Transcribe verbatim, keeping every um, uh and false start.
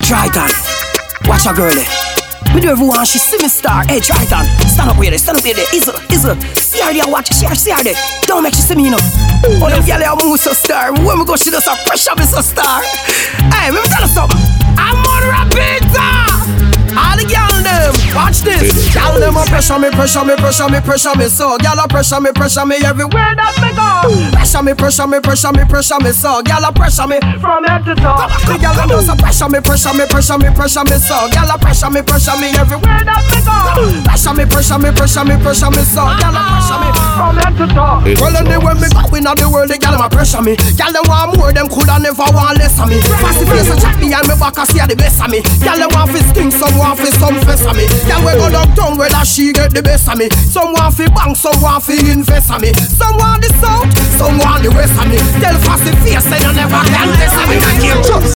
Triton, watch a girl. Me do everyone, she see me star. Hey, Triton, stand up with it, stand up with it. Izzle, Izzle, see her there, watch, see her, see her there. Don't make she see me, you know. Oh, them girl, they move so star. When we go, she does a pressure, me so star. Hey, let me tell you something. I'm on Rapita. All the girl them, watch this. Girl them a pressure me, pressure me, pressure me, pressure me so. Girl a pressure me, pressure me everywhere that me go. Pressure me, pressure me, pressure me, pressure me so. Girl a pressure me from head to toe. The girl them just a pressure me, pressure me, pressure me, pressure me so. Girl a pressure me, pressure me everywhere that me go. Pressure me, pressure me, pressure me, pressure me so. Girl a pressure me from head to toe. Well then when me go in the world, the girl them a pressure me. Girl them want more, them coulda never want less of me. Fast face a chat behind me back, I see the best of me. Girl them want fi sting, some want fi some face of me. Girl we go downtown where that she get the best of me. Some want fi bank, some want fi invest of me. Some want the south, some want the west of me. Tell fast face say you never can test of me.